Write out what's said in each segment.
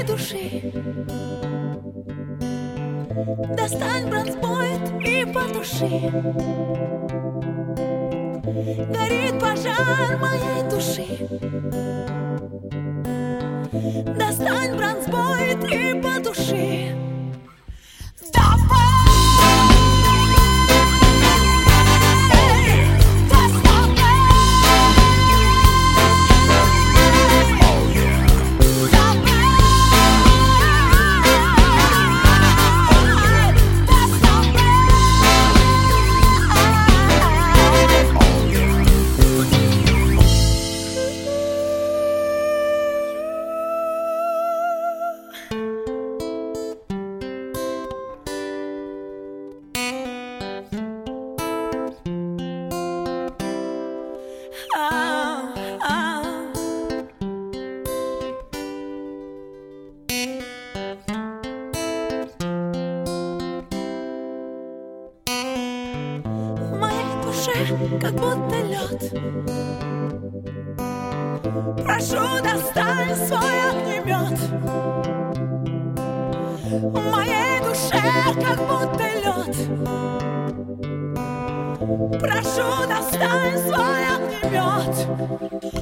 души. Достань бронзбойт и потуши. Горит пожар моей души. Достань бронзбойт и потуши. Как будто лед. Прошу, достань свой огнемет. В моей душе как будто лед. Прошу, достань свой огнемет.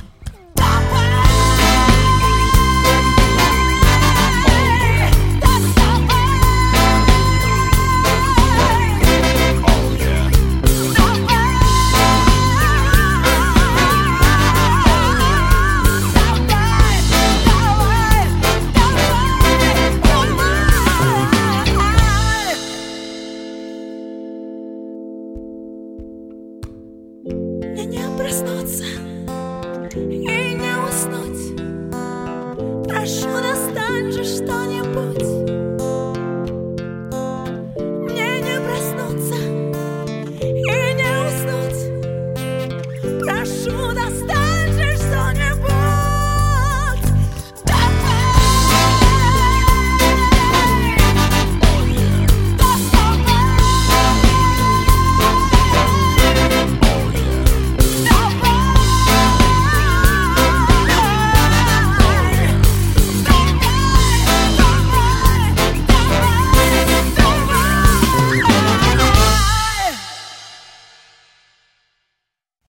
Мне не проснуться.